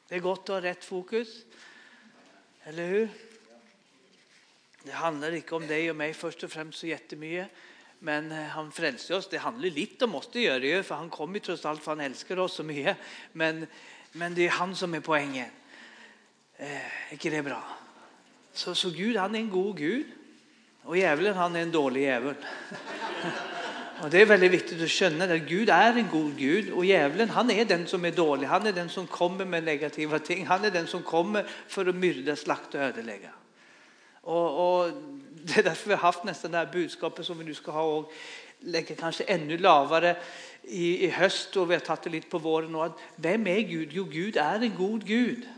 Det är gott att ha rätt fokus. Eller hur? Det handlar inte om dig och mig först och främst så jättemycket. Men han frälser oss. Det handlar lite om oss, det gör det ju. För han kommer ju trots allt för han älskar oss så mycket. Men det är han som är poängen. Inte det bra? Så Gud, han är en god Gud. Och djävulen, han är en dålig djävul. Och det är väldigt viktigt att känna att Gud är en god Gud. Och djävulen, han är den som är dålig. Han är den som kommer med negativa ting. Han är den som kommer för att myrda, slakta och ödelägga. Och det är därför vi har haft nästan det här budskapet som vi nu ska ha och lägga kanske ännu lavare i höst. Och vi har tagit det lite på våren. Och att, vem är Gud? Jo, Gud är en god Gud.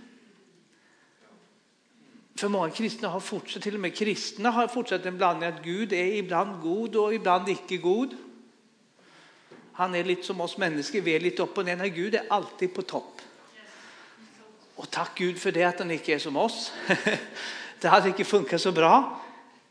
För många kristna har fortsatt, till och med kristna har fortsatt en blandning att Gud är ibland god och ibland icke god. Han är lite som oss människor, vi är lite upp och ner. Nej, Gud är alltid på topp. Och tack Gud för det att han inte är som oss. Det hade inte funkat så bra.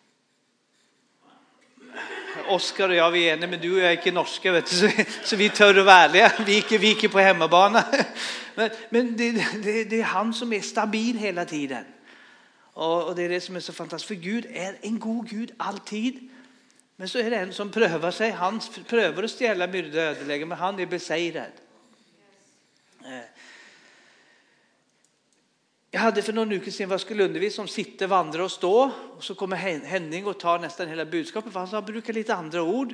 Oskar och jag, vi är ene, men du och jag är inte norska, vet du, så vi tör och värliga. Vi är på hemmabana. Men det är han som är stabil hela tiden. Och det är det som är så fantastiskt. För Gud är en god Gud alltid. Men så är det en som prövar sig. Han prövar att stjäla, myrda, ödelägga, men han är besegrad. Jag hade för någon uke sedan vad jag skulle undervisa om sitta, vandra och stå. Och så kommer Henning och tar nästan hela budskapet. För han brukar lite andra ord.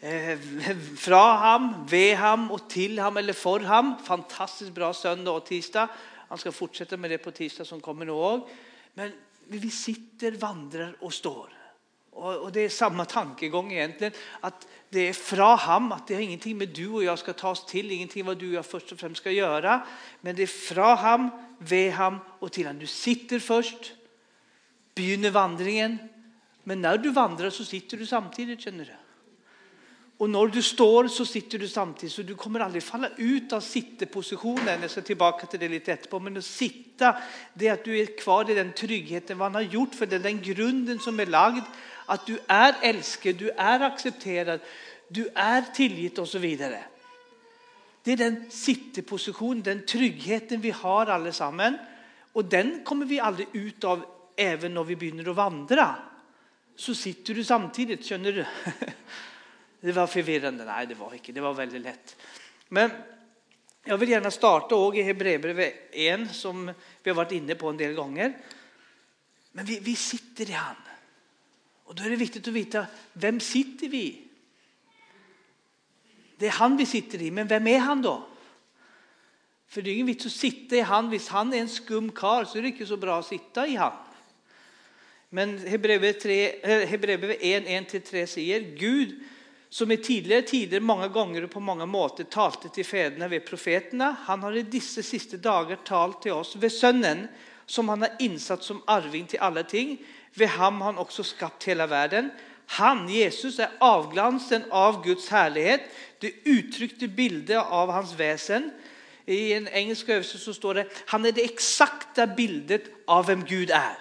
Fra ham, ve ham och till ham eller för ham. Fantastiskt bra söndag och tisdag. Han ska fortsätta med det på tisdag som kommer ihåg. Men vi sitter, vandrar och står. Och det är samma tankegång egentligen. Att det är fra ham. Att det har ingenting med du och jag ska ta oss till. Ingenting vad du och jag först och främst ska göra. Men det är fra ham, ve ham och till ham. Du sitter först. Begynner vandringen. Men när du vandrar så sitter du samtidigt, känner du. Och när du står så sitter du samtidigt. Så du kommer aldrig falla ut av sittepositionen. Jag ska tillbaka till det lite efterpå. Men att sitta, det är att du är kvar i den tryggheten vad han har gjort. För det är den grunden som är lagd. Att du är älskad, du är accepterad. Du är tillgitt och så vidare. Det är den sittepositionen, den tryggheten vi har allesammans. Och den kommer vi aldrig ut av även när vi börjar att vandra. Så sitter du samtidigt, känner du. Det var förvirrande. Nej, det var inte. Det var väldigt lätt. Men jag vill gärna starta också i Hebreerbrevet 1 som vi har varit inne på en del gånger. Men vi sitter i han. Och då är det viktigt att veta, vem sitter vi i? Det är han vi sitter i, men vem är han då? För det är ingen vits att sitta i han. Hvis han är en skum karl så är det inte så bra att sitta i han. Men Hebreerbrevet 1:1-3 säger, Gud som i tidigare tider många gånger och på många måter talte till fäderna ved profeterna, han har i disse sista dagar talt till oss ved sönnen som han har insatt som arving till alla ting. Ved ham har han också skapt hela världen. Han, Jesus, är avglansen av Guds härlighet. Det uttryckte bilder av hans väsen. I en engelsk översättning så står det, han är det exakta bildet av vem Gud är.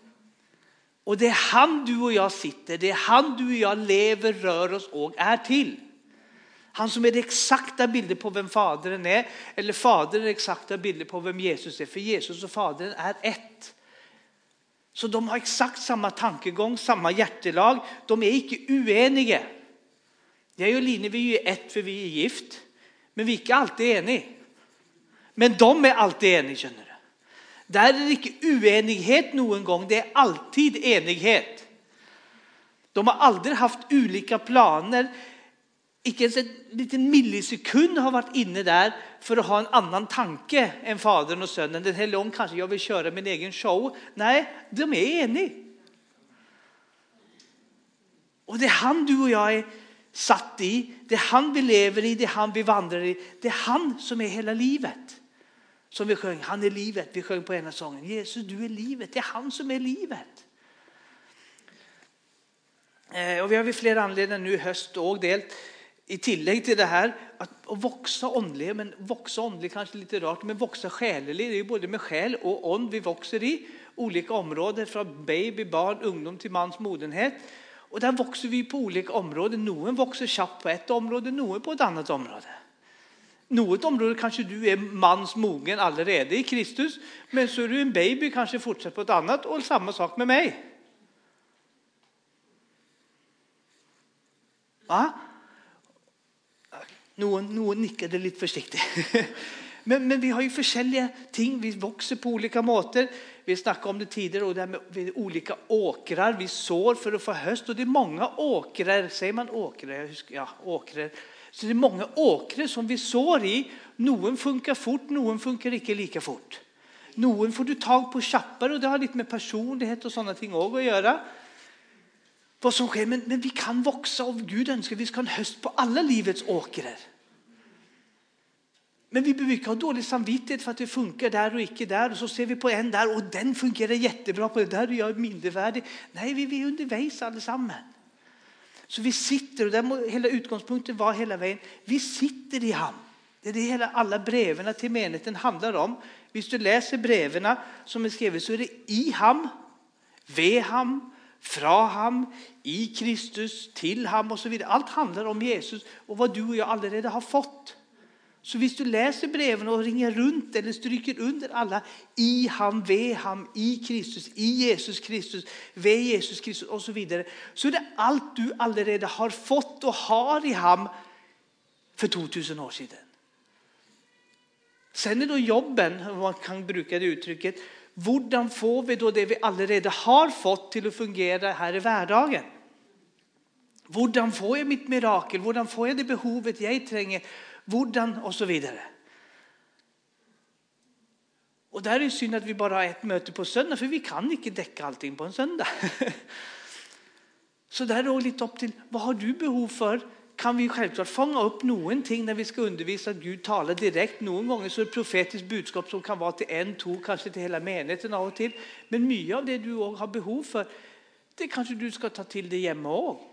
Och det är han du och jag sitter. Det är han du och jag lever, rör oss och är till. Han som är det exakta bilder på vem Fadern är. Eller Fadern är exakta bilder på vem Jesus är. För Jesus och Fadern är ett. Så de har exakt samma tankegång, samma hjärtelag. De är inte oeniga. Jag och Line, vi är ett för vi är gift. Men vi är inte alltid eniga. Men de är alltid eniga, känner du. Där är det inte oenighet någon gång. Det är alltid enighet. De har aldrig haft olika planer. Inte ens en liten millisekund har varit inne där för att ha en annan tanke än fadern och sönnen. Den här lång kanske jag vill köra min egen show. Nej, de är eniga. Och det är han du och jag är satt i. Det är han vi lever i. Det är han vi vandrar i. Det är han som är hela livet. Som vi sjöng, han är livet. Vi sjöng på ena sången. Jesus, du är livet. Det är han som är livet. Och vi har vid flera anledningar nu i höst och delt i tillägg till det här att växa åndlig, men växa åndlig kanske lite rart, men växa själelig, det är ju både med själ och ånd vi växer i olika områden från baby, barn, ungdom till mans modenhet. Och där växer vi på olika områden. Någon växer snabbt på ett område, någon på ett annat område. Något område kanske du är mansmogen allerede i Kristus, men så är du en baby, kanske fortsätter på ett annat, och samma sak med mig. Va? Någon nickade lite försiktigt. Men vi har ju forskjellige ting, vi vokser på olika måter. Vi snakket om det tidigare, och det med olika åkrar. Vi sår för att få höst, och det är många åkrar, säger man åkrar? Ja, åkrar. Så det är många åkrar som vi sår i. Noen funkar fort, noen funkar ikke lika fort. Noen får du tag på kjappere, og det har litt med personlighet og sånne ting også å gjøre. Vad som sker, men vi kan vokse, og Gud ønsker vi skal ha en høst på alle livets åkrar. Men vi behöver inte ha dålig samvittighet för att det funkar där och inte där. Och så ser vi på en där och den fungerar jättebra på det där och jag är mindrevärdig. Nej, vi är underveis allesammen. Så vi sitter, och där må hela utgångspunkten vara hela vägen. Vi sitter i ham. Det är det hela alla breven till menigheten handlar om. Hvis du läser breven som är skrivet, så är det i ham, ved ham, fra ham, i Kristus, till ham och så vidare. Allt handlar om Jesus och vad du och jag allerede har fått. Så hvis du läser breven och ringer runt eller stryker under alla i ham, ved ham, i Kristus, i Jesus Kristus, ved Jesus Kristus och så vidare, så är det allt du allerede har fått och har i ham för 2000 år sedan. Sen är då jobben, om man kan bruka det uttrycket, hvordan får vi då det vi allerede har fått till att fungera här i hverdagen? Hvordan får jag mitt mirakel? Hvordan får jag det behovet jag tränger? Hvordan och så vidare. Och där är det synd att vi bara har ett möte på söndag, för vi kan inte täcka allting på en söndag. Så där är det lite upp till, vad har du behov för? Kan vi självklart fånga upp någonting när vi ska undervisa att Gud talar direkt. Någon gånger så är det profetiskt budskap som kan vara till en, två, kanske till hela menigheten av och till. Men mycket av det du har behov för, det kanske du ska ta till dig hemma också.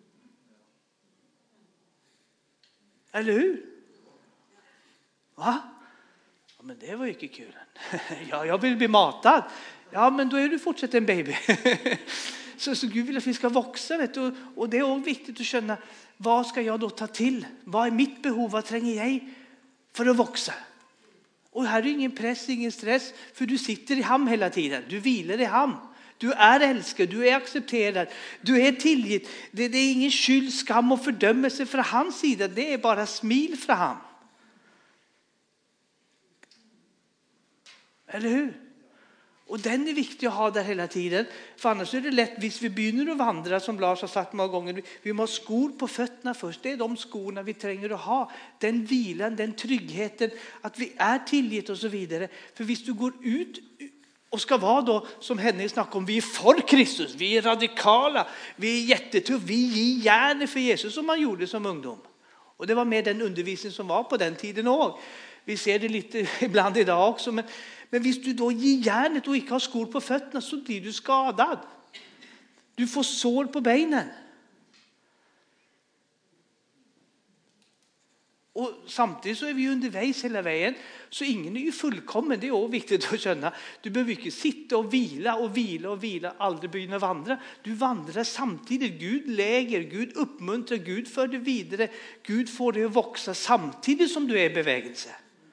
Eller hur? Va? Ja, men det var ju inte kul. Ja, jag vill bli matad. Ja, men då är du fortsatt en baby. Så Gud vill att vi ska växa, vet du. Och det är också viktigt att känna, vad ska jag då ta till? Vad är mitt behov? Vad tränger jag för att växa? Och här är ingen press, ingen stress, för du sitter i ham hela tiden. Du vilar i ham. Du är älskad, du är accepterad, du är tillgitt. Det är ingen skyld, skam och fördömelse från hans sida. Det är bara smil från ham. Eller hur? Och den är viktig att ha där hela tiden. För annars är det lätt, hvis vi börjar att vandra, som Lars har sagt många gånger, vi måste ha skor på fötterna först. Det är de skorna vi tränger att ha. Den vilan, den tryggheten, att vi är tillgitt och så vidare. För hvis du går ut och ska vara då, som Henning snackade om, vi är för Kristus, vi är radikala, vi är jättetuff, vi ger gärna för Jesus, som man gjorde som ungdom. Och det var med den undervisning som var på den tiden också. Vi ser det lite ibland idag också, men hvis du då ger järnet och inte har skor på fötterna, så blir du skadad. Du får sår på benen. Och samtidigt så är vi underveis hela vägen, så ingen är ju fullkommen. Det är också viktigt att känna. Du behöver inte sitta och vila, aldrig börja vandra. Du vandrar samtidigt. Gud läger, Gud uppmuntrar, Gud för dig vidare. Gud får dig att växa samtidigt som du är i bevegelse.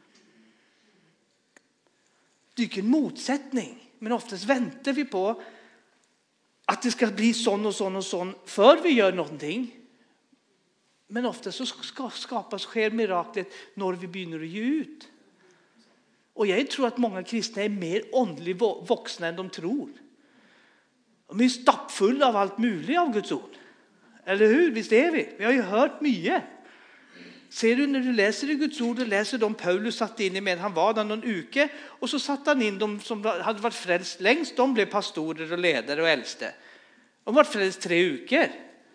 Det är inte en motsättning, men oftast väntar vi på att det ska bli sån och sån och sån för vi gör någonting. Men ofta så sker miraklet när vi börjar att ge ut. Och jag tror att många kristna är mer åndligt vuxna än de tror. De är stappfulla av allt möjligt av Guds ord. Eller hur? Visst är vi? Vi har ju hört mycket. Ser du när du läser i Guds ord och läser de Paulus satt in i med, han var där någon uke och så satt han in de som hade varit frälst längst, de blev pastorer och ledare och äldste. De var frälst 3 uker.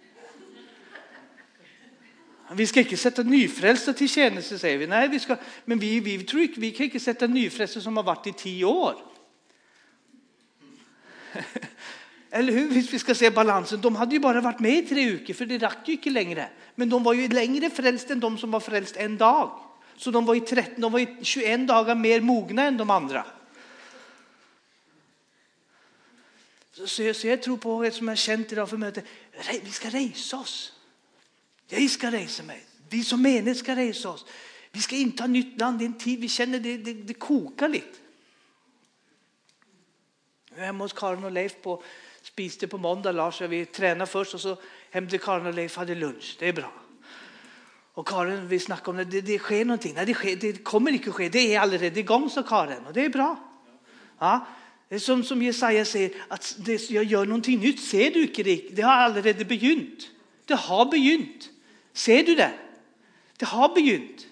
Vi ska inte sätta nyfrälsta till tjänste, säger vi. Nej, men vi tror inte, vi kan inte sätta nyfrälsta som har varit i 10 år. Eller hur? Vi ska se balansen. De hade ju bara varit med i 3 uker, för det räckte ju inte längre. Men de var ju längre frälst än de som var frälst en dag. Så de var ju 21 dagar mer mogna än de andra. Så jag tror på det som jag känt idag för mötet. Vi ska resa oss. Jag ska resa mig. Vi som menighet ska resa oss. Vi skal innta nytt land. Det en tid vi kjenner det koker litt. Vi er hjemme hos Karen og Leif spiste på måndag. Lars og vi trener først, og så hjem til Karen og Leif hadde lunsj. Det er bra. Og Karen, vi snakker om det. Det skjer noe. Nei, det kommer ikke å skje. Det er allerede i gang, sa Karen. Og det er bra. Ja. Det er som Jesaja sier, at jeg gjør noe nytt. Ser du ikke det? Det har allerede begynt. Det har begynt. Ser du det? Det har begynt.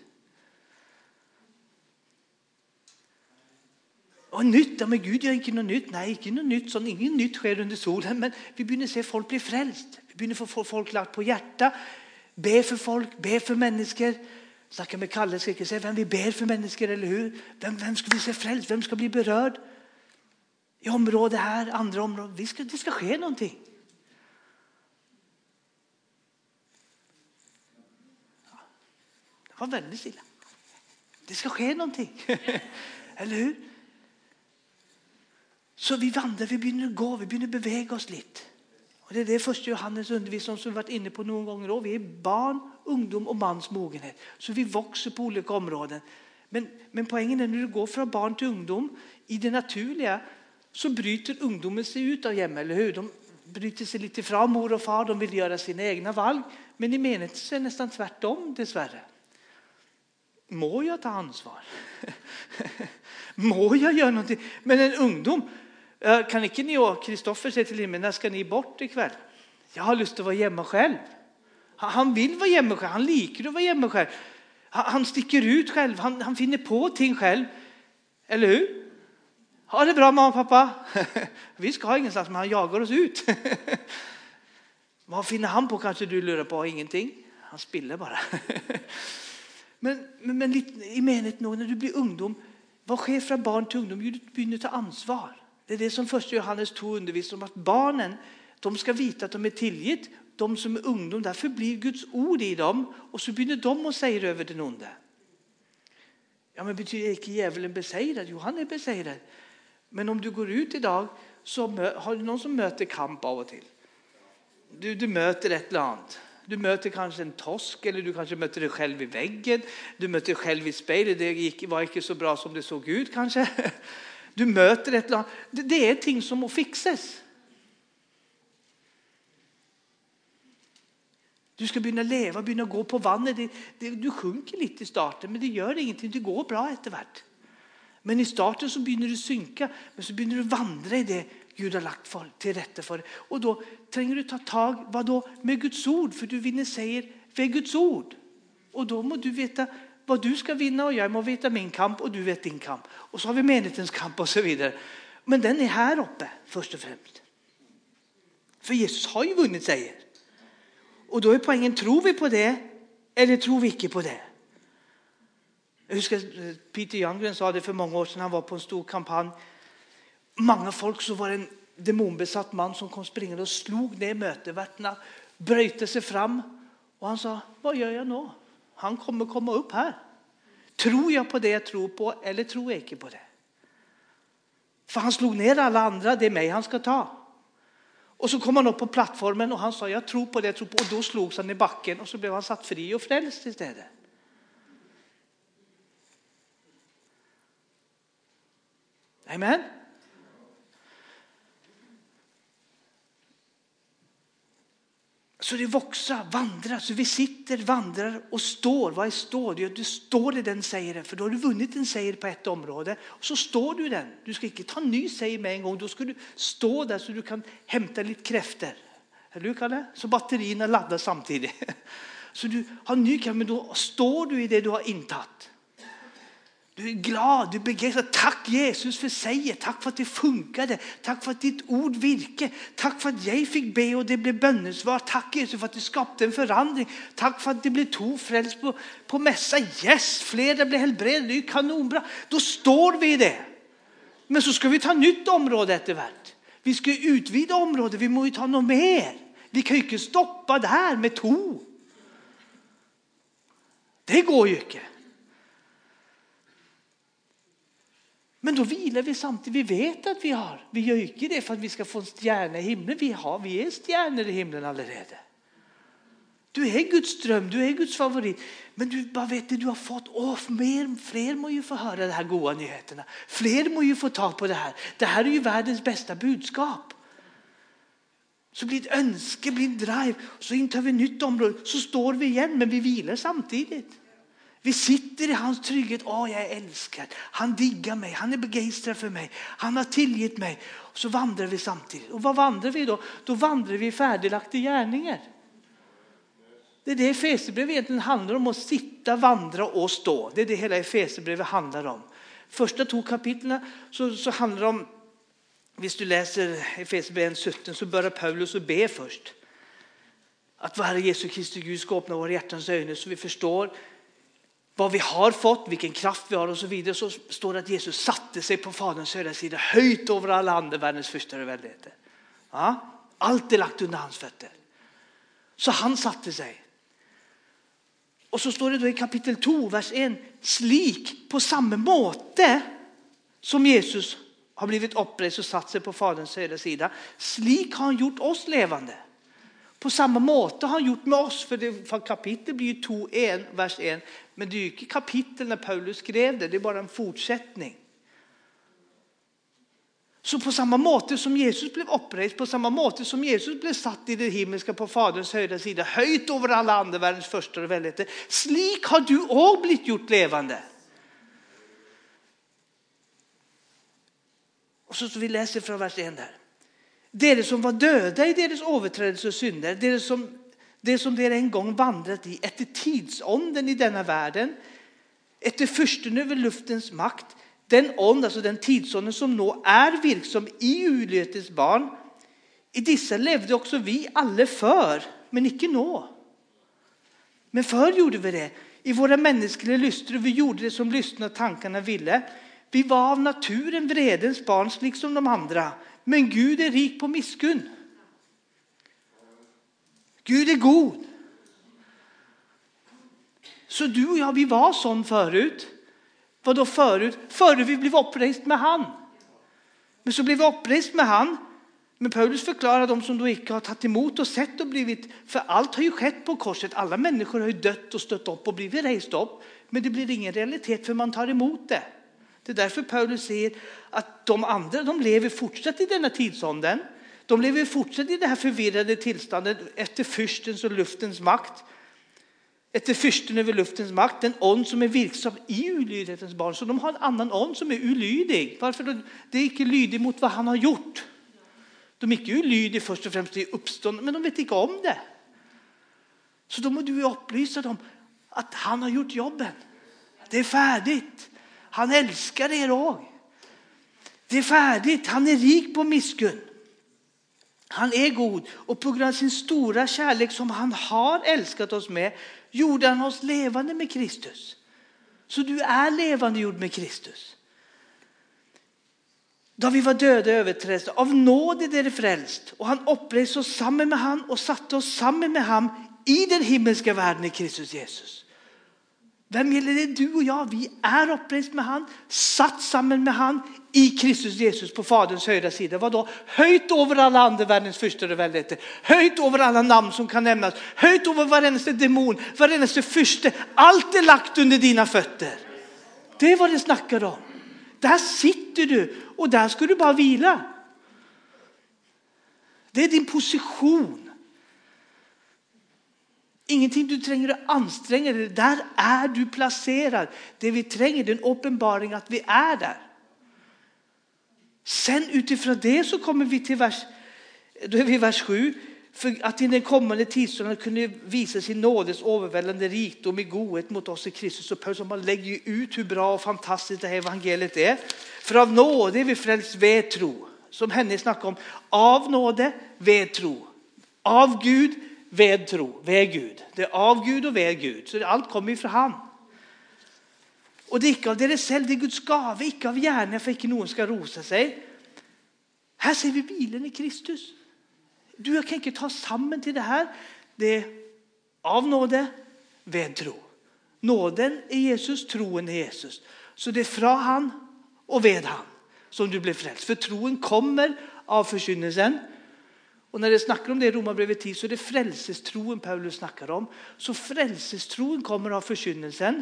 Og nytt, men Gud gjør ikke noe nytt. Nei, ikke noe nytt. Sånn, ingen nytt skjer under solen, men vi begynner å se folk bli frelst. Vi begynner å få folk lagt på hjertet. Be for folk, be for mennesker. Snakker med Kalle, skal ikke se hvem vi ber for mennesker, eller hur? Hvem skal vi se frelst? Hvem skal bli berørt? I området her, andre områder. Det skal skje noe. Det var veldig stille. Det skal skje noe. Eller hur? Så vi vandrer, vi begynner å gå, vi begynner å bevege oss litt. Og det er det første Johannes undervisning som vi har vært inne på noen ganger også. Vi er barn, ungdom og manns mogenhet. Så vi vokser på ulike områder. Men poenget er når du går fra barn til ungdom, i det naturlige, så bryter ungdommen seg ut av hjemmet, eller hur? De bryter seg litt ifra mor og far, de vil gjøre sine egne valg. Men i menigheten så er det nesten tvärtom, dessverre. Må jeg ta ansvar? Må jeg gjøre noe? Men en ungdom, kan ikke ni og Kristoffer si til himmelen, når skal ni bort i kveld? Jeg har lyst til å være hjemme selv. Han vil være hjemme selv, han liker å være hjemme selv. Han stikker ut selv, han finner på ting selv. Eller hur? Ha det bra, mamma og pappa. Vi skal ha ingenstans, men han jager oss ut. Hva finner han på? Kanskje du lurer på? Ingenting. Han spiller bare. Men litt i menigheten når du blir ungdom, hva skjer fra barn til ungdom? Du begynner å ta ansvar. Det er det som først Johannes 2 underviser om, at barnen, de skal vite at de er tilgitt. De som er ungdom, derfor blir Guds ord i dem, og så begynner de å seire over den onde. Ja, men betyr ikke djevelen beseiret? Jo, han er beseiret. Men om du går ut i dag, så har du noen som møter kamp av og til. Du møter et eller annet. Du møter kanskje en tosk, eller du kanskje møter deg selv i veggen. Du møter deg selv i speilet. Det var ikke så bra som det så ut, kanskje. Du møter et eller annet. Det er ting som må fikses. Du skal begynne å leve, begynne å gå på vannet. Du sjunker litt i starten, men det gjør ingenting. Det går bra etter hvert. Men i starten så begynner du å synke, men så begynner du å vandre i det Gud har lagt til rette for. Og da trenger du ta tag, hva da? Med Guds ord, for du vinner seier ved Guds ord. Og da må du vite hva du skal vinne, og jeg må vite min kamp, og du vet din kamp. Og så har vi menighetens kamp og så videre. Men den er her oppe, først og fremst. For Jesus har jo vunnet seier. Og da er poengen, tror vi på det, eller tror vi ikke på det? Jeg husker Peter Youngren sa det for mange år siden, han var på en stor kampanje. Mange folk, så var det en demonbesatt mann som kom springende og slog ned møtevertene, brøyte seg fram, og han sa, hva gjør jeg nå? Han kommer opp her. Tror jeg på det jeg tror på, eller tror jeg ikke på det? For han slog ned alle andre, det er meg han skal ta. Og så kom han opp på plattformen, og han sa, jeg tror på det jeg tror på, og da slog han i bakken, og så ble han satt fri og frelst i stedet. Amen. Så det vokser, vandrer, så vi sitter, vandrer og står. Hva er står? Du står i den seieren, for da har du vunnet en seier på et område, og så står du i den. Du skal ikke ta en ny seier med en gang, da skal du stå der så du kan hente litt krefter. Eller hva det? Så batteriene lader samtidig. Så du har ny kraft, men da står du i det du har inntatt. Du er glad, du er begeistret. Takk Jesus for seier. Takk for at det funkade. Takk for at ditt ord virker. Takk for at jeg fikk be og det ble bønnesvar. Takk Jesus for at det skapte en forandring. Takk for at det ble 2 frelst på messa. Yes, flere ble helbredet. Det er kanonbra. Da står vi i det. Men så skal vi ta nytt område etter hvert. Vi skal utvide området. Vi må jo ta noe mer. Vi kan jo ikke stoppe der med 2. Det går jo ikke. Men da hviler vi samtidig. Vi vet at vi har. Vi gjør ikke det for at vi skal få en stjerne i himmelen. Vi er stjerner i himmelen allerede. Du är Guds dröm, du är Guds favorit. Men du bara vet det du har fått. Fler må ju få höra de här goda nyheterna. Fler må ju få tag på det här. Det här är ju världens bästa budskap. Så blir det önske, blir en drive. Så intar vi nytt område. Så står vi igen, men vi vilar samtidigt. Vi sitter i hans trygghet. Jag är älskad. Han diggar mig. Han är begeistrad för mig. Han har tillgett mig. Och så vandrar vi samtidigt. Och vad vandrar vi då? Då vandrar vi i färdiglagda gärningar. Det är det Efesierbrevet egentligen handlar om. Att sitta, vandra och stå. Det är det hela Efesierbrevet handlar om. Första 2 kapitlen så handlar det om. Hvis du läser Efesierbrevet 17 så börjar Paulus att be först. Att vår Herre Jesus Kristus Gud ska öppna våra hjärtans ögon så vi förstår vad vi har fått, vilken kraft vi har och så vidare. Så står det att Jesus satte sig på Faderns högra sida, höjt över alla andra världens första väldigheter. Ja? Allt är lagt under hans fötter. Så han satte sig. Och så står det då i kapitel 2, vers 1. Slik på samma måte som Jesus har blivit upprest och satt sig på Faderns högra sida. Slik har han gjort oss levande. På samma måte har han gjort med oss. För kapitel blir ju 2:1, vers 1. Men det är ju inte kapitel när Paulus skrev det. Det är bara en fortsättning. Så på samma måte som Jesus blev upprest. På samma måte som Jesus blev satt i det himmelska på Faderns högra sida. Höjt över alla andra världens första väldigheter. Slik har du också blivit gjort levande. Och så vi läser från vers 1 där. Det som var döda i deras överträdelser och synder, det som de en gång vandrat i efter tidsånden i denna världen, efter fyrsten över luftens makt, den ånd, alltså den tidsånden som nå är virksom i ulydighetens barn, i dessa levde också vi alla för, men icke nå. Men förr gjorde vi det. I våra mänskliga lyster vi gjorde det som lyssnade tankarna ville. Vi var av naturen vredens barn liksom de andra. Men Gud är rik på miskunn. Gud är god. Så du och jag, vi var sån förut. Vad då förut? Före vi blev upprest med han. Men så blev vi upprest med han. Men Paulus förklarar de som då inte har tagit emot och sett och blivit. För allt har ju skett på korset. Alla människor har ju dött och stött upp och blivit rejst upp. Men det blir ingen realitet för man tar emot det. Det är därför Paulus säger att de andra, de lever fortsatt i denna tidsånden. De lever fortsatt i det här förvirrade tillståndet efter fyrstens och luftens makt. Efter fyrsten över luftens makt, en ånd som är virksam i ulydighetens barn. Så de har en annan ånd som är ulydig. Varför? Det är inte lydig mot vad han har gjort. De är inte ulydiga först och främst i uppstånd, men de vet inte om det. Så då må du upplysa dem att han har gjort jobben. Det är färdigt. Han älskar er också. Det är färdigt. Han är rik på miskunn. Han är god. Och på grund av sin stora kärlek som han har älskat oss med, gjorde han oss levande med Kristus. Så du är levande gjord med Kristus. Då vi var döda överträdelser, av nåd är det frälst. Och han uppreste oss samman med han och satte oss samman med han i den himmelska världen i Kristus Jesus. Vem gäller det? Du och jag. Vi är upprest med han, satt samman med han i Kristus Jesus på Faderns högra sida. Vad då? Höjt över alla andra världens första väldigheter. Höjt över alla namn som kan nämnas. Höjt över varenda demon, varenda fyrste. Allt är lagt under dina fötter. Det är vad det snackar om. Där sitter du och där ska du bara vila. Det är din position. Ingenting du tränger att anstränga dig. Där är du placerad. Det vi tränger är en uppenbaring att vi är där. Sen utifrån det så kommer vi till vers 7. För att i den kommande tidsstunden kunde visa sin nådes överväldigande rikdom i godhet mot oss i Kristus. Och Paulus man lägger ju ut hur bra och fantastiskt det här evangeliet är. För av nåde är vi frälst ved tro. Som henne snackar om. Av nåde ved tro. Av Gud ved tro. Ved Gud. Det är av Gud och ved Gud. Så allt kommer ifrån han. Och det är inte av det själv. Det är Guds gave. Inte av gärna för att inte någon ska rosa sig. Här ser vi bilen i Kristus. Du jag kan inte ta samman till det här. Det är av nåde ved tro. Nåden är Jesus, troen är Jesus. Så det är från han och ved han som du blir frälst. För troen kommer av förkynnelsen. Och när det snackar om det i Romarbrevet 10 så är det frelsestroen Paulus snackar om. Så frelsestroen kommer av förkynnelsen.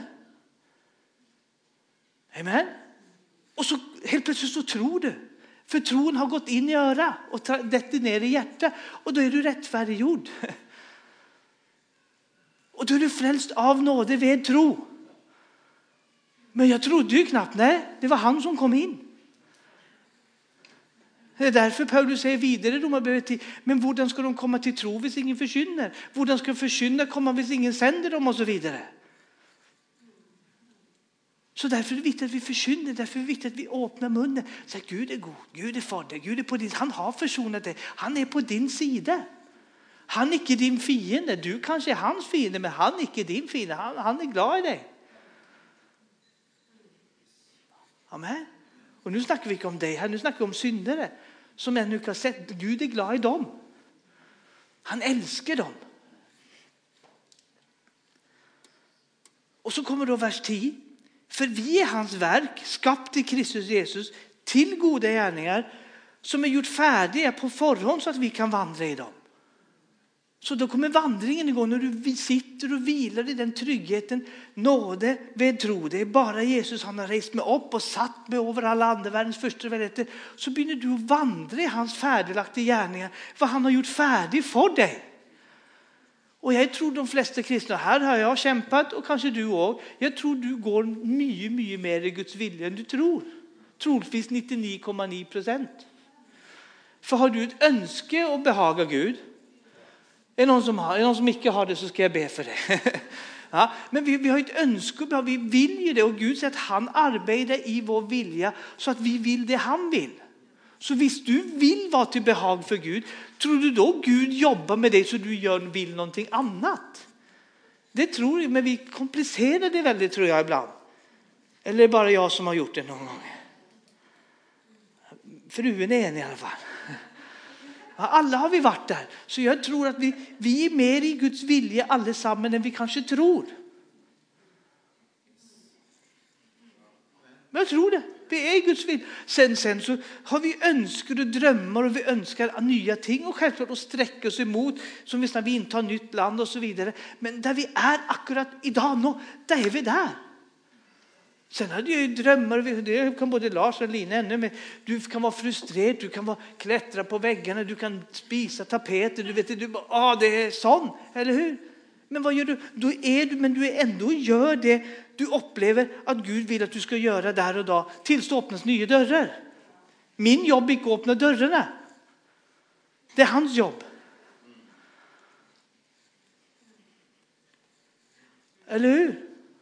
Amen. Och så helt plötsligt så tror du. För tron har gått in i öra och detta ner i hjärta. Och då är du rättfärdiggjord. Och då är du frälst av nåde ved tro. Men jag trodde ju knappt, nej, det var han som kom in. Det är därför Paulus säger vidare i Romarbrevet 10, men hvordan ska de komma till tro hvis ingen förkynner? Hvordan ska förkynna komma hvis ingen sänder dem och så vidare? Så därför är det viktigt att vi förkynner, därför är det viktigt att vi öppnar munnen. Så Gud är god, Gud är fader, Gud är på din, han har försonat dig, han är på din sida. Han är inte din fiende, du kanske är hans fiende, men han är inte din fiende, han är glad i dig. Amen. Och nu snackar vi inte om dig här, nu snackar vi om syndare som ännu inte har sett. Gud är glad i dem. Han älskar dem. Och så kommer då vers 10. För vi är hans verk, skapt i Kristus Jesus, till goda gärningar som är gjort färdiga på förhand så att vi kan vandra i dem. Så då kommer vandringen igång när du sitter och vilar i den tryggheten. Nåde ved tro. Det är bara Jesus han har rest mig upp och satt mig över alla andra världens första väldigheter. Så börjar du att vandra i hans färdiglagda gärningar. Vad han har gjort färdig för dig. Och jag tror de flesta kristna, här har jag kämpat och kanske du också. Jag tror du går mycket mer i Guds vilja än du tror. Troligtvis 99,9%. För har du ett önske att behaga Gud? Är någon som inte har det så ska jag be för det. Ja, men vi har ett önske, vi vill ju det. Och Gud säger att han arbetar i vår vilja så att vi vill det han vill. Så hvis du vill vara till behag för Gud, tror du då Gud jobbar med dig så du vill någonting annat? Det tror jag, men vi komplicerar det väldigt tror jag ibland. Eller är det bara jag som har gjort det någon gång? Fruen är en i alla fall. Alla har vi varit där. Så jag tror att vi är mer i Guds vilja allesammans än vi kanske tror. Men jag tror det. Vi är i Guds vilja. Sen så har vi önskar och drömmar och vi önskar nya ting. Och självklart att sträcka oss emot. Som när vi intar nytt land och så vidare. Men där vi är akkurat idag nu, där är vi där. Sen hade jag ju drömmar, det kan både Lars och Lina ännu med. Du kan vara frustrerad, du kan klättra på väggarna, du kan spisa tapeter, du vet det är sån, eller hur? Men vad gör du? Men du är ändå gör det du upplever att Gud vill att du ska göra där och då tills det öppnas nya dörrar. Min jobb är inte att öppna dörrarna. Det är hans jobb. Eller hur?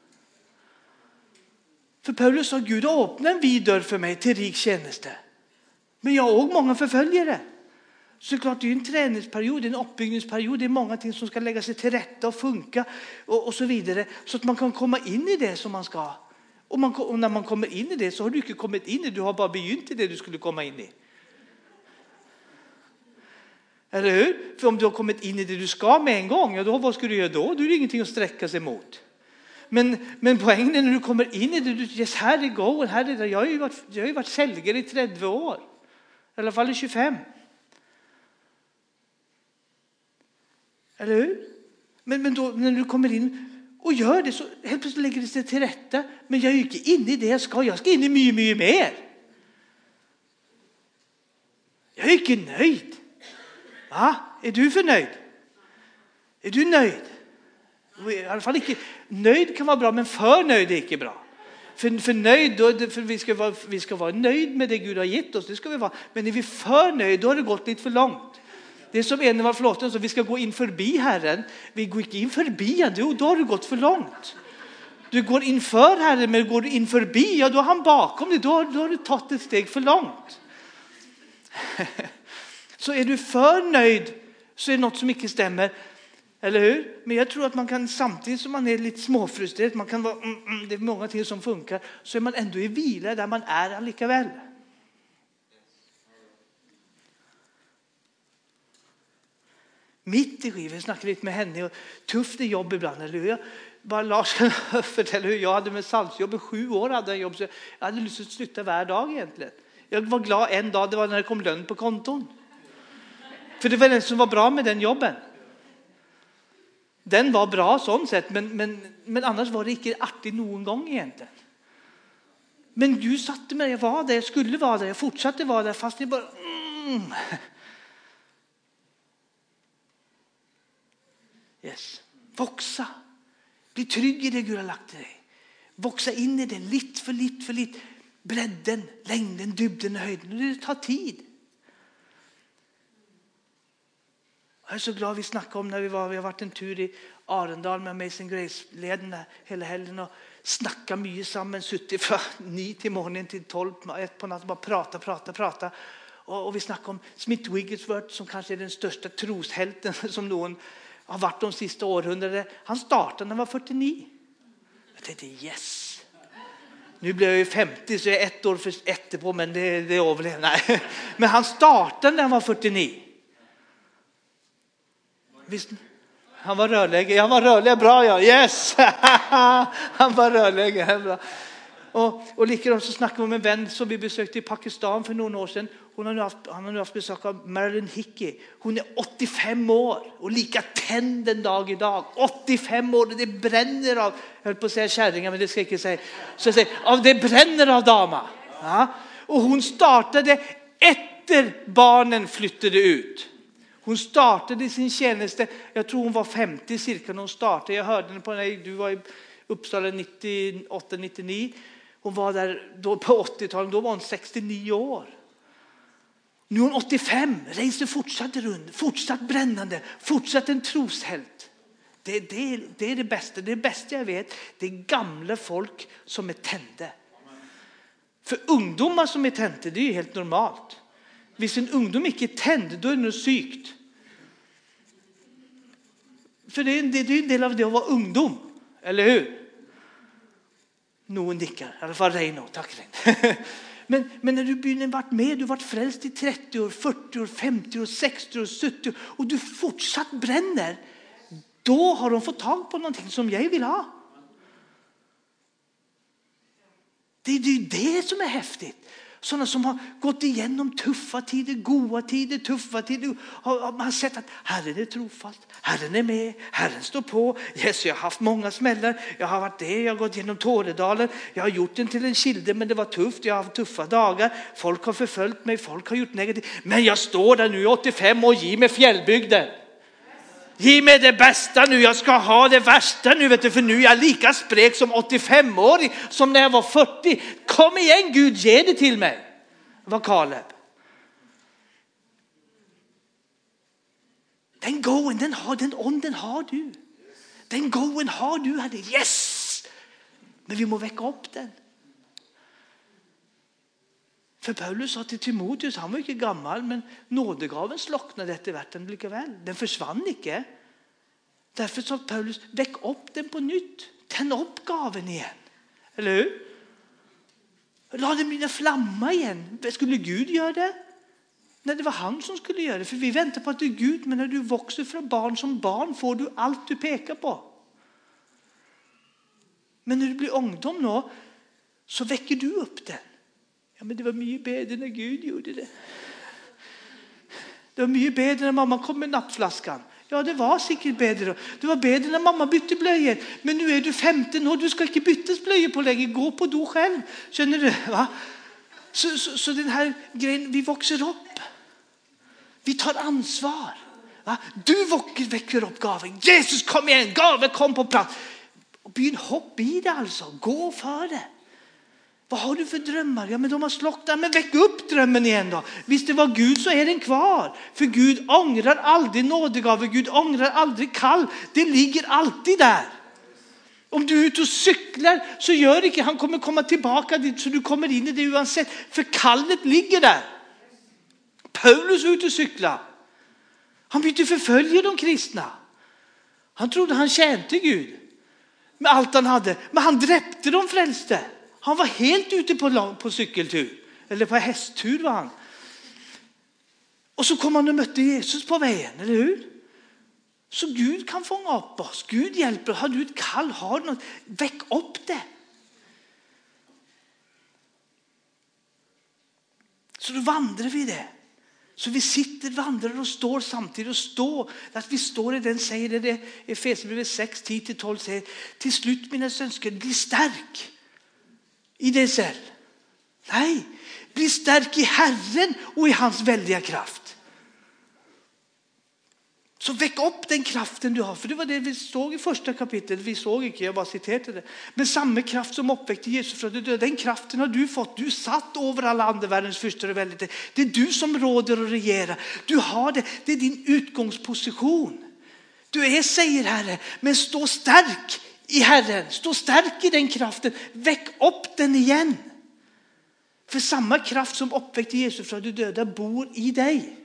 För Paulus sa Gud öppna en vid dörr för mig till rik tjänste. Men jag har också många förföljare. Så klart det är en träningsperiod, en uppbyggnadsperiod. Det är många ting som ska lägga sig till rätta och funka och så vidare. Så att man kan komma in i det som man ska. Och när man kommer in i det så har du inte kommit in i det. Du har bara begynt i det du skulle komma in i. Eller hur? För om du har kommit in i det du ska med en gång, ja då vad ska du göra då? Då är det ingenting att sträcka sig mot. Men poängen är när du kommer in i det, yes, här är go, här är det. Jag har ju varit säljare i 30 år. I alla fall i 25. Eller hur? Men då när du kommer in och gör det så helt plötsligt lägger det sig till rätta. Men jag är ju inte inne i det jag ska. Jag ska in i mycket mer. Jag är inte nöjd. Va? Är du förnöjd? Är du nöjd? I alla fall inte nöjd kan vara bra, men för nöjd är inte bra. För nöjd då, för vi ska vara nöjd med det Gud har gett oss, det ska vi vara. Men är vi för nöjd då har det gått lite för långt. Det är som en var förlåten så vi ska gå in förbi Herren. Vi går inte in förbi han, då har det gått för långt. Du går in för Herren, men går du in förbi, ja då är han bakom dig, då har du tagit ett steg för långt. Så är du för nöjd så är det något som inte stämmer. Eller hur? Men jag tror att man kan samtidigt som man är lite småfrustrerad, man kan vara, det är många ting som funkar, så är man ändå i vila där man är likaväl. Mitt i skivan snackade lite med henne och tufft i jobb ibland, eller hur? Bara Lars kan förtälla hur jag hade med salsjobb i 7 år hade jag jobb, så jag hade lust att sluta hver dag egentligen. Jag var glad en dag, det var när det kom lön på konton. For det var den som var bra med den jobben. Den var bra sånn sett, men annars var det ikke artig noen gang egentlig. Men Gud satte meg, jeg var der, jeg skulle være der, jeg fortsatte være der, fast jeg bare... Yes. Voksa. Bli trygg i det Gud har lagt til deg. Voksa inn i det, litt for litt. Bredden, lengden, dybden og høyden. Det tar tid. Jeg så glad vi snakket om når vi har vært en tur i Arendal med Amazing Grace-lederne hele helgen og snakket mye sammen, suttet fra 9 til morgenen til 12 på natten, bare prata. Og vi snakket om Smith Wigglesworth, som kanskje den største troshelten som noen har vært de siste århundrene. Han startet når han var 49. Jeg tenkte, yes! Nu blir jeg jo 50, så jeg er 1 år etterpå, men det overlever. Nei. Men han startet når han var 49. Visst? Han var rørlegger. Han var rørlegger, bra ja. Yes! Han var rørlegger, bra. Og likedan så snakker vi om en venn som vi besøkte i Pakistan for noen år siden. Han har nu haft besøk av Marilyn Hickey. Hun er 85 år og like tenn den dag i dag. 85 år, og det brenner av, jeg hører på å si kärringar, men det skal jeg ikke si. Så jeg sier, det brenner av dama. Ja? Og hun startede etter barnen flyttede ut. Hun startede sin tjeneste, jeg tror hun var 50 cirka når hun startede. Jeg hørte henne på når du var i Uppsala 98-99. Hun var der då, på 80-tallet, då var hun 69 år. Nu är hon 85, reiser fortsatt rundt, fortsatt brennende, fortsatt en troshelt. Det är det bästa. Det bästa jag vet, det är gamla folk som är tända. För ungdomar som är tända, det är ju helt normalt. Hvis en ungdom ikke er tänd, då är det noe sykt. För det är en del av det att vara ungdom, eller hur? Noen nikker, i alla fall Reino, tack Reino. Men när du begynner varit med, du har varit frälst i 30 år, 40 år, 50 år, 60 år, 70 år och du fortsatt bränner, då har de fått tag på någonting som jag vill ha. Det är det som är häftigt. Sådana som har gått igenom tuffa tider, goda tider, tuffa tider. Man har sett att Herren är trofast. Herren är med. Herren står på. Yes, jag har haft många smällar. Jag har varit det. Jag har gått genom Tåredalen. Jag har gjort den till en kilde, men det var tufft. Jag har haft tuffa dagar. Folk har förföljt mig. Folk har gjort negativt. Men jag står där nu 85 och ger mig fjällbygden. Ge mig det bästa nu. Jag ska ha det värsta nu. Vet du, för nu är jag lika sprek som 85-årig som när jag var 40. Kom igen Gud, ge det till mig. Det var Kaleb. Den gåen, den ånden har du. Den gåen har du, Herre. Yes! Men vi må vekke opp den. For Paulus sa til Timotheus, han var ikke gammel, men nådegaven sloknet etter hvert likevel. Den forsvann ikke. Derfor sa Paulus, vekk opp den på nytt. Tenn opp gaven igjen. Eller hur? La den begynne flamme igjen. Skulle Gud gjøre det? Nei, det var han som skulle gjøre det. For vi venter på at det er Gud, men når du vokser fra barn som barn, får du alt du peker på. Men når du blir ungdom nå, så vekker du opp den. Ja, men det var mye bedre når Gud gjorde det. Det var mye bedre når mamma kom med nattflaskan. Ja, det var sikkert bedre. Det var bedre når mamma bytte bløyer. Men nå er du 15 år, du skal ikke byttes bløyer på lenge. Gå på do selv. Skjønner du? Va? Så den her greien, vi vokser opp. Vi tar ansvar. Va? Du vekker opp gaven. Jesus, kom igjen. Gaven kom på plass. Begynn hopp i det altså. Gå for det. Vad har du för drömmar? Ja, men de har slocknat. Men väck upp drömmen igen då. Visst det var Gud så är den kvar. För Gud ångrar aldrig nådegaver. Gud ångrar aldrig kall. Det ligger alltid där. Om du är ute och cyklar så gör inte. Han kommer komma tillbaka dit så du kommer in i det uansett. För kallet ligger där. Paulus var ute och cykla. Han bytte förfölja de kristna. Han trodde han tjänte Gud. Med allt han hade. Men han dräpte de frälste. Han var helt ute på cykeltur. Eller på hästtur var han. Och så kom han och mötte Jesus på vägen, eller hur? Så Gud kan fånga upp oss. Gud hjälper. Har du ett kall, har du något, väck upp det. Så då vandrar vi det. Så vi sitter, vandrar och står samtidigt och står. Att vi står i den säger det Efesierbrevet 6, 10-12 säger. Till slut mina sönskar, bli stark i dig själv. Nej, bli stark i Herren och i hans väldiga kraft. Så väck upp den kraften du har. För det var det vi såg i första kapitlet. Vi såg inte, jag bara citerade det. Men samma kraft som uppväckte Jesus från de döda. Den kraften har du fått. Du satt över alla andevärldens fyrster och väldigt. Det är du som råder och regerar. Du har det. Det är din utgångsposition. Du är, säger Herre. Men stå stark i Herren. Stå stark i den kraften. Väck upp den igen. För samma kraft som uppväckte Jesus från de döda bor i dig.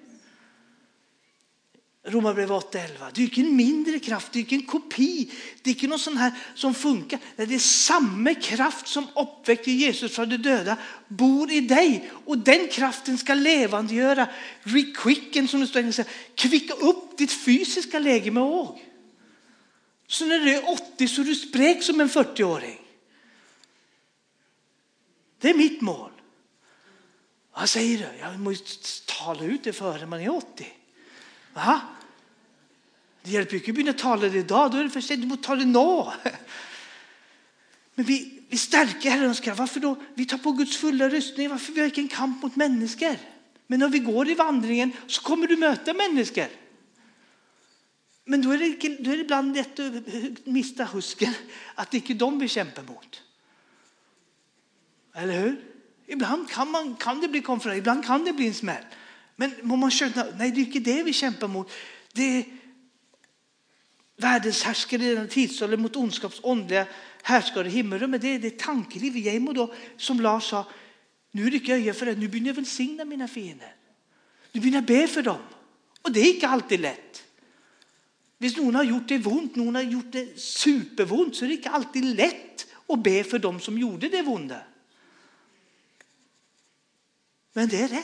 Romarbrevet 8:11. Det är inte en mindre kraft, det är inte en kopi. Det är inte något sånt här som funkar. Det är samma kraft som uppväckte Jesus från de döda bor i dig. Och den kraften ska levandegöra, requicken som det står engelska, kvicka upp ditt fysiska läge med åg. Så när du är 80 så är du spräck som en 40-åring. Det är mitt mål. Vad säger du? Jag måste tala ut det före man är 80. Va? Det hjälper inte att börja tala det idag. Då är det för sent. Du måste ta det nå. Men vi stärker Herrens kraft. Varför då? Vi tar på Guds fulla rustning. Varför vi har inte en kamp mot människor? Men när vi går i vandringen så kommer du möta människor. Men då är det ibland lätt att mista husken. Att det inte är de vi kämpar mot. Eller hur? Ibland kan det bli konflikt. Ibland kan det bli en smäll. Men må man känna, nej det är inte det vi kämpar mot. Det är världens härskare i den tidsåldern mot ondskaps åndliga härskare i himmelrummet. Det är det tankeliv i Jemo då, som Lars sa, nu rycker jag för det, nu börjar jag välsigna mina fiender. Nu börjar jag be för dem. Och det är inte alltid lätt. Hvis någon har gjort det vondt, någon har gjort det supervondt, så är det inte alltid lätt att be för dem som gjorde det vonda. Men det är rätt.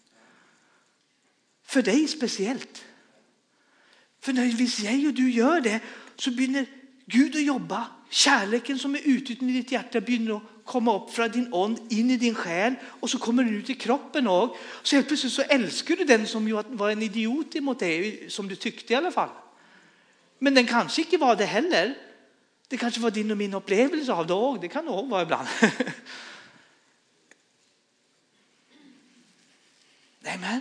För dig speciellt. För när jag och du gör det så börjar Gud att jobba. Kärleken som är utgjuten i ditt hjärta börjar att komma upp från din ånd in i din själ. Och så kommer den ut i kroppen också. Så helt plötsligt så älskar du den som var en idiot emot dig. Som du tyckte i alla fall. Men den kanske inte var det heller. Det kanske var din och min upplevelse av det också. Det kan nog vara ibland. Nej men.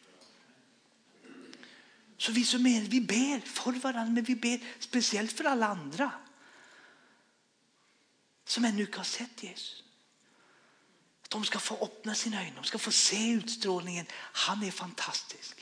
Så vi ber för varandra, men vi ber speciellt för alla andra som ännu inte har sett Jesus. Att de ska få öppna sina ögon, de ska få se utstrålningen. Han är fantastisk.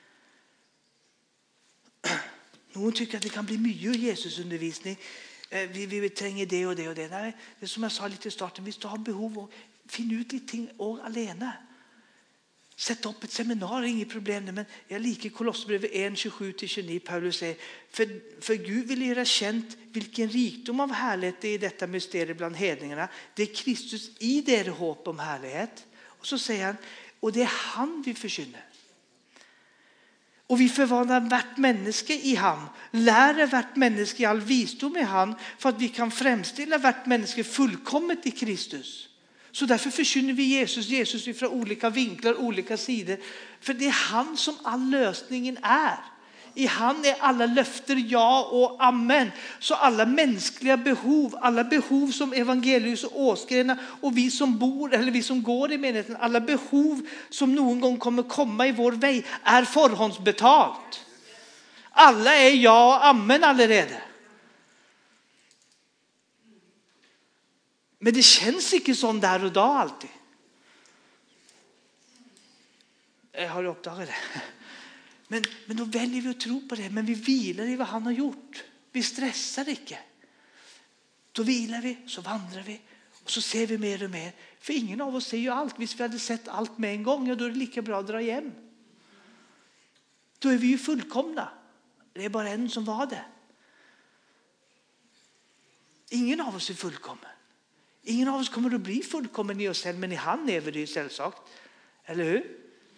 Någon tycker att det kan bli mycket Jesusundervisning. Vi tränger det och det och det. Nej, det är som jag sa lite i starten, vi ska ha behov av att finna ut lite ting och alene. Sätt upp ett seminar, inget problem. Men jag liker Kolosserbrevet 1, 27-29. Paulus säger, för Gud vill göra känt vilken rikdom av härlighet det är i detta mysterium bland hedningarna. Det är Kristus i det hopp om härlighet. Och så säger han, och det är han vi förkynner. Och vi förvandlar vart människa i han. Lärer vart människa i all visdom i han. För att vi kan framställa vart människa fullkommet i Kristus. Så därför förkynner vi Jesus ifrån olika vinklar, olika sidor. För det är han som all lösningen är. I han är alla löfter ja och amen. Så alla mänskliga behov, alla behov som evangelius och åsgrena och vi som bor eller vi som går i menigheten, alla behov som någon gång kommer komma i vår väg är förhåndsbetalt. Alla är ja och amen allerede. Men det känns inte sån där och då alltid. Jag har uppdagat det. Men då väljer vi att tro på det. Men vi vilar i vad han har gjort. Vi stressar inte. Då vilar vi, så vandrar vi. Och så ser vi mer och mer. För ingen av oss ser ju allt. Hvis vi hade sett allt med en gång, ja, då är det lika bra att dra hem. Då är vi ju fullkomna. Det är bara en som var det. Ingen av oss är fullkommen. Ingen av oss kommer att bli fullkommen i oss själv, men i han lever det ju självsagt. Eller hur?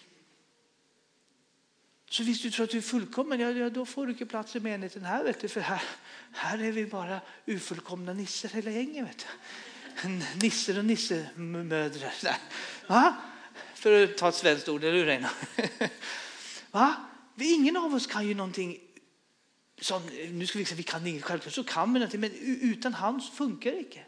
Så visst du tror att du är fullkommen, ja, då får du inte plats i menigheten här, vet du. För här är vi bara ufullkomna nisser hela gänget, vet du. Nisser och nissemödrar. Va? För att ta ett svenskt ord, eller hur Reina? Va? Ingen av oss kan ju någonting som, nu ska vi säga vi kan inget självklart, så kan vi någonting, men utan han så funkar det inte.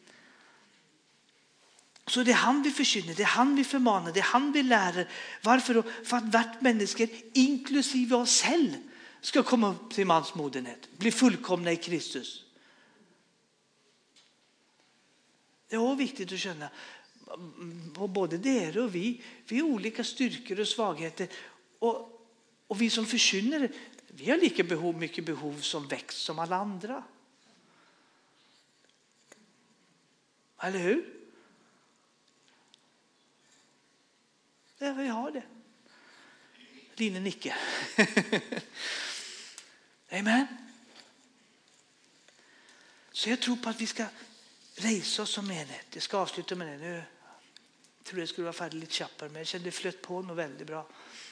Så det är han vi förkynner, det är han vi förmanar, det är han vi lärer. Varför då? För att vart människa, inklusive oss själv, ska komma upp till mans modenhet, bli fullkomna i Kristus. Det är viktigt att känna. Både det och vi är olika styrkor och svagheter. Och vi som förkynner, vi har lika mycket behov som växt som alla andra. Eller hur? Ja, vi har det. Line Nicke. Amen. Så jag tror på att vi ska resa oss som menighet. Det ska avsluta med det nu. Jag tror det skulle vara färdigt lite chappar, men jag kände det flöt på något väldigt bra.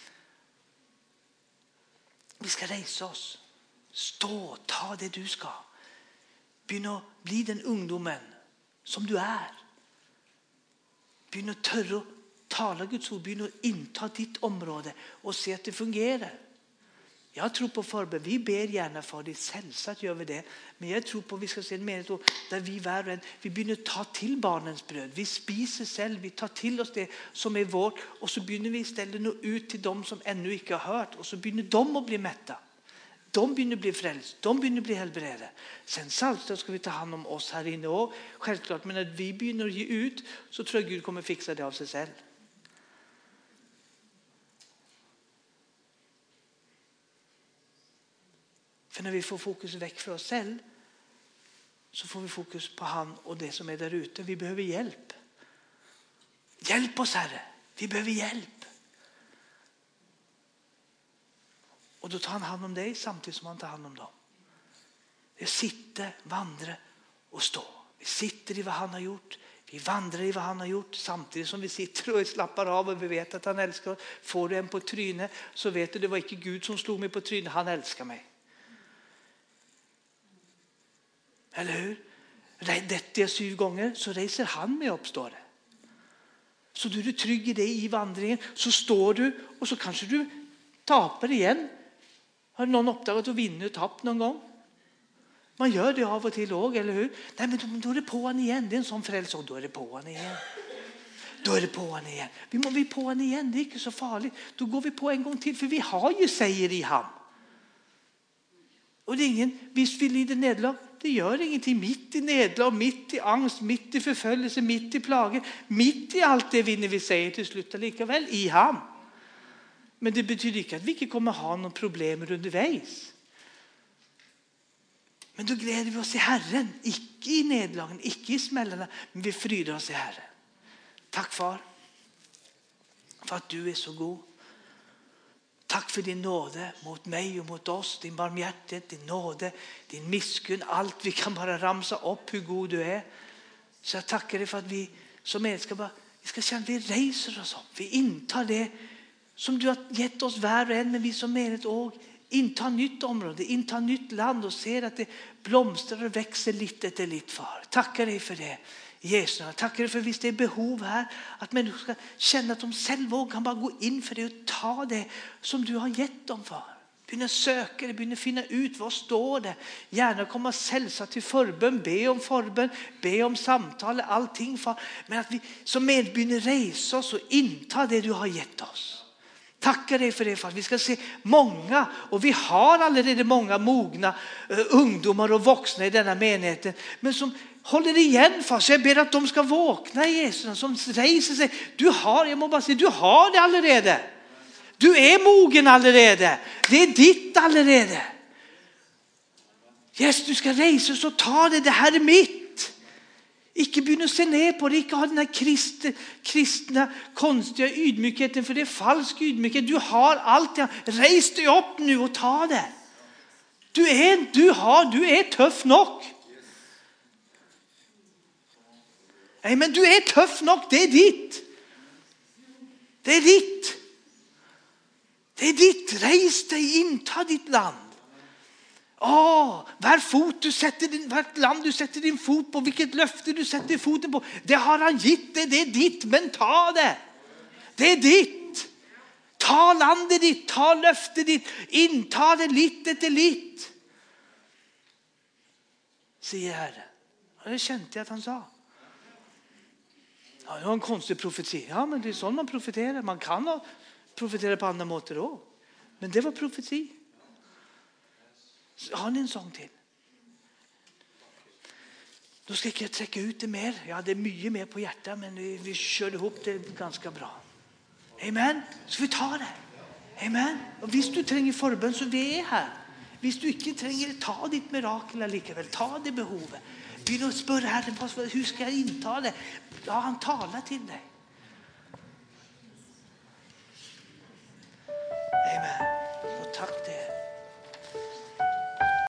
Vi ska resa oss. Stå, ta det du ska. Bli den ungdomen som du är. Begynn att törra tala Guds ord, begynn att inta ditt område och se att det fungerar. Jag tror på förbön. Vi ber gärna för det. Självklart gör vi det. Men jag tror på att vi ska se en menighet där vi var och en, vi börjar ta till barnens bröd. Vi spiser själv. Vi tar till oss det som är vårt. Och så börjar vi istället nå ut till dem som ännu inte har hört. Och så börjar de att bli mätta. De börjar bli frälst. De börjar bli helbredade. Sen självklart ska vi ta hand om oss här inne också. Självklart. Men när vi börjar ge ut så tror jag Gud kommer fixa det av sig själv. För när vi får fokus väck från oss själv så får vi fokus på han och det som är där ute. Vi behöver hjälp. Hjälp oss, Herre. Vi behöver hjälp. Och då tar han hand om dig samtidigt som han tar hand om dem. Vi sitter, vandrar och står. Vi sitter i vad han har gjort. Vi vandrar i vad han har gjort samtidigt som vi sitter och slappar av och vi vet att han älskar oss. Får du en på trynet så vet du det var inte Gud som slog mig på trynet. Han älskar mig. Eller hur? Detta 7 gånger så reser han mig upp, står det. Så du är trygg i det i vandringen, så står du och så kanske du tappar igen. Har någon uppdagat att vinna och tapp någon gång? Man gör det av och till också, eller hur? Nej, men då är det på han igen. Det är en sån frälse och då är det på han igen. Då är det på han igen. Vi må på han igen, det är inte så farligt. Då går vi på en gång till, för vi har ju säger i han. Och det är ingen, visst vi lider nederlag. Det gör ingenting mitt i nederlag, mitt i angst, mitt i förföljelse, mitt i plager. Mitt i allt det vinner vi säger till slut likaväl i han. Men det betyder inte att vi inte kommer ha någon problem undervägs. Men då gläder vi oss i Herren. Icke i nederlagen, icke i smällarna. Men vi frydar oss i Herren. Tack far. För att du är så god. Tack för din nåde mot mig och mot oss. Din barmhärtighet, din nåde, din miskunn. Allt vi kan bara ramsa upp hur god du är. Så jag tackar dig för att vi som vi ska känna att vi reser oss upp. Vi intar det som du har gett oss var och en. Men vi som menighet och intar nytt område, intar nytt land och ser att det blomstrar och växer lite efter lite, far. Tackar dig för det. Jesus, tackar dig för visst det är behov här att människor ska känna att de själva kan bara gå in för det och ta det som du har gett dem för. Börja söka det, börja finna ut vad står det. Gärna komma sälsa till förbön, be om samtal, allting för. Men att vi som medbörjar resa oss och inta det du har gett oss. Tackar dig för det, för att vi ska se många, och vi har allerede många mogna ungdomar och vuxna i denna menigheten, men som håller igen fast. Så jag ber att de ska vakna i Jesus, som reser sig. Jag må bara säga, du har det allerede. Du är mogen allerede. Det är ditt allerede. Jesus, du ska resa så ta det här är mitt. Icke börja se ner på det, icke ha den här kristna konstiga ydmykheten, för det är falsk ydmykhet. Du har allt det. Res dig upp nu och ta det. Du är tuff nog. Nej, men du är tuff nog, det är ditt. Det är ditt. Det är ditt. Res dig, inta ditt land. Vart land du sätter din fot på, vilket löfte du sätter foten på, det har han gitt dig, det är ditt, men ta det. Det er ditt. Ta landet ditt, ta løftet ditt, innta det litt etter litt, sier Herre. Og det kjente jeg at han sa. Ja, det var en konstig profeti. Ja, men det er sånn man profeterer. Man kan profetere på andre måter også. Men det var profeti. Så har ni en sånn til? Nå skal ikke jeg trekke ut det mer. Ja, det er mye mer på hjertet, men vi kjører ihop det ganske bra. Amen. Så vi tar det. Amen. Og hvis du trenger forbønn, så vi er her. Hvis du ikke trenger det, ta ditt mirakel likevel. Ta det behovet. Begynn å spørre Herren, hvordan skal jeg innta det? Ja, han taler til deg. Amen.